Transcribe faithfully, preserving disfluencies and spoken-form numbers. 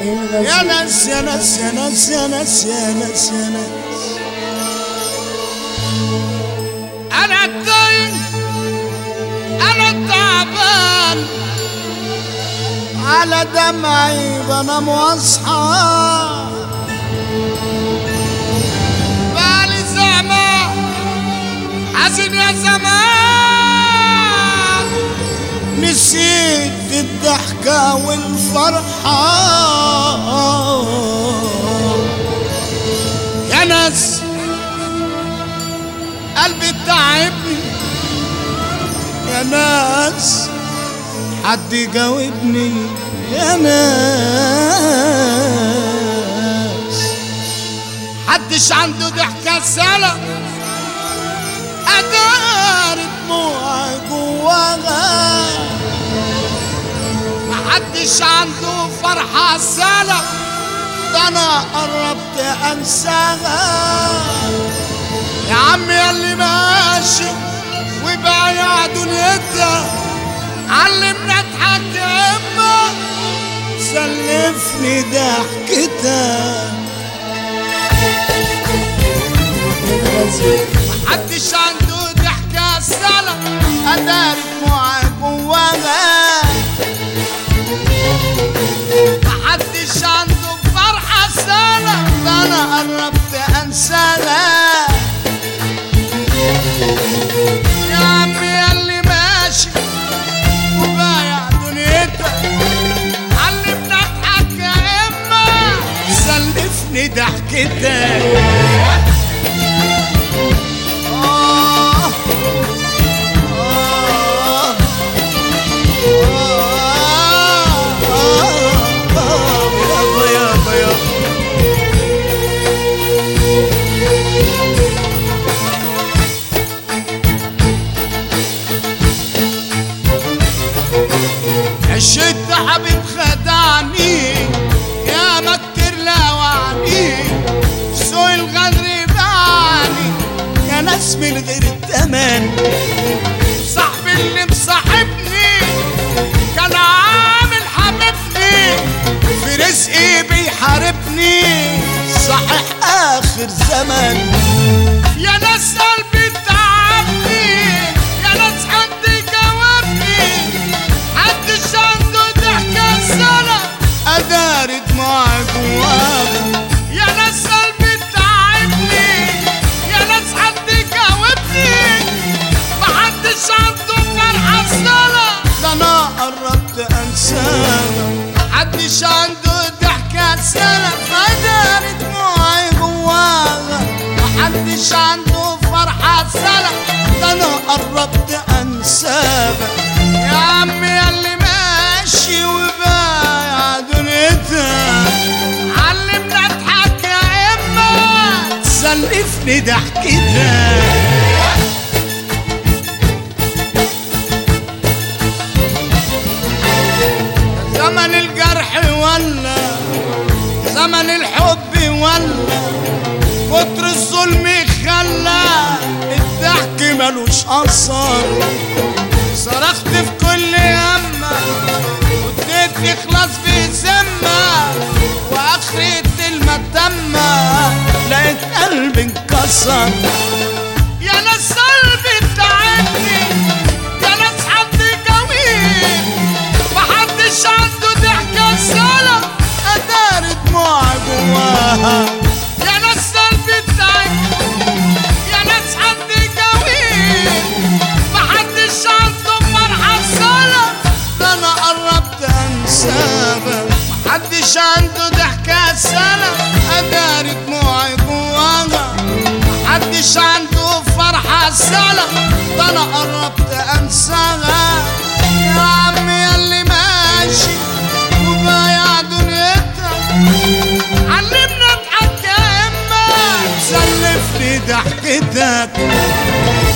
يا ناس يا ناس يا ناس يا ناس يا ناس يا ناس أنا الدين أنا التعبان على دمعي بنام واصحى بالي زمان حزين يا زمان نسيت الضحكة والفرحة يا ناس قلبي تعبني يا ناس حد يجاوبني يا ناس حدش عنده ضحكة سهلة أدار دموعي جواها محدش عنده فرحة سهلة ده أنا قربت أنساها يا عمي ياللي ماشي وبايع دنيتها علمنا اضحك يا اما سلفني ضحكتها محدش عنده ضحكة سهلة أدار دموعي جواها محدش عنده فرحة سهلة ده أنا قربت أنساها يا عمي ياللي ماشي وبايع دنيتك علمنا اضحك يا اما سلفني ضحكتك آه آه آه يابا يابا عشت حبيب خدعني يا ما كتير لوعني سوء الغدر باعني يا ناس من غير التمن صاحبي اللي مصاحبني كان عامل حبيبني في رزقي بيحاربني صحيح آخر زمن يا ناس قلبي تعبني يا ناس حد يجاوبني محدش عنده ضحكة سهلة أدار دموعي جواها يا ناس قلبي تعبني يا ناس حد يجاوبني محدش عنده فرحة سهلة ده أنا قربت أنساها محدش عنده ضحكة سهلة أدار دموعي جواها محدش عنده فرحة سهلة ده أنا قربت أنساها يا عمي ياللي ماشي وبايع دنيتها علمنا اضحك يا اما تسلفني ضحكتها زمن الجرح ولا زمن الحب ولا كتر الظلم خلى الضحك ملوش اثر صرخت في كل يمة واديت اخلاص في ذمة واخرة المتمة لقيت قلبي انكسر يا ناس قلبي تعبني يا ناس حد يجاوبني محدش عنده ضحكة سهلة أدار دموعي جواها يا ناس قلبي تعبني يا ناس حد يجاوبني محدش عنده فرحة سهلة ده أنا قربت أنساها محدش عنده ضحكة سهلة أدار دموعي جواها محدش عنده فرحة سهلة ده أنا قربت أنساها يا عمي ياللي ماشي وبايع دنيتك علمنا اضحك يا اما سلفني ضحكتك